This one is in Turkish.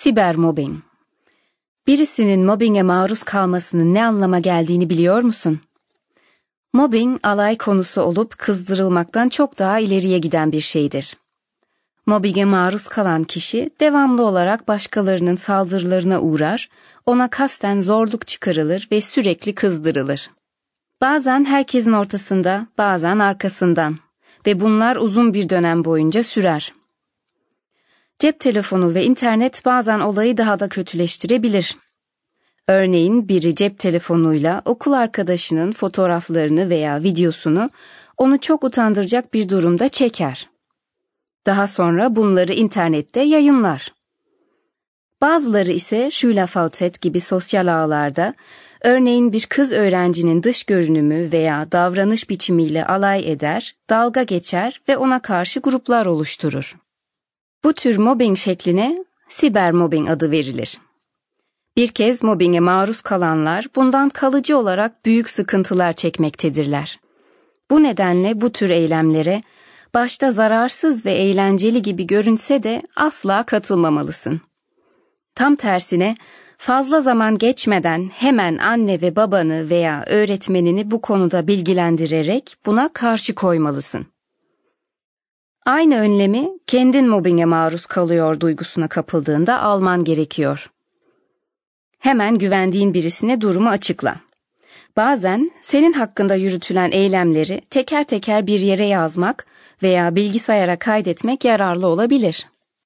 Sibermobbing. Birisinin mobbinge maruz kalmasının ne anlama geldiğini biliyor musun? Mobbing, alay konusu olup kızdırılmaktan çok daha ileriye giden bir şeydir. Mobbinge maruz kalan kişi devamlı olarak başkalarının saldırılarına uğrar, ona kasten zorluk çıkarılır ve sürekli kızdırılır. Bazen herkesin ortasında, bazen arkasından ve bunlar uzun bir dönem boyunca sürer. Cep telefonu ve internet bazen olayı daha da kötüleştirebilir. Örneğin biri cep telefonuyla okul arkadaşının fotoğraflarını veya videosunu onu çok utandıracak bir durumda çeker. Daha sonra bunları internette yayınlar. Bazıları ise SchülerVZ gibi sosyal ağlarda, örneğin bir kız öğrencinin dış görünümü veya davranış biçimiyle alay eder, dalga geçer ve ona karşı gruplar oluşturur. Bu tür mobbing şekline sibermobbing adı verilir. Bir kez mobbinge maruz kalanlar bundan kalıcı olarak büyük sıkıntılar çekmektedirler. Bu nedenle bu tür eylemlere başta zararsız ve eğlenceli gibi görünse de asla katılmamalısın. Tam tersine fazla zaman geçmeden hemen anne ve babanı veya öğretmenini bu konuda bilgilendirerek buna karşı koymalısın. Aynı önlemi kendin mobbinge maruz kalıyor duygusuna kapıldığında alman gerekiyor. Hemen güvendiğin birisine durumu açıkla. Bazen senin hakkında yürütülen eylemleri teker teker bir yere yazmak veya bilgisayara kaydetmek yararlı olabilir.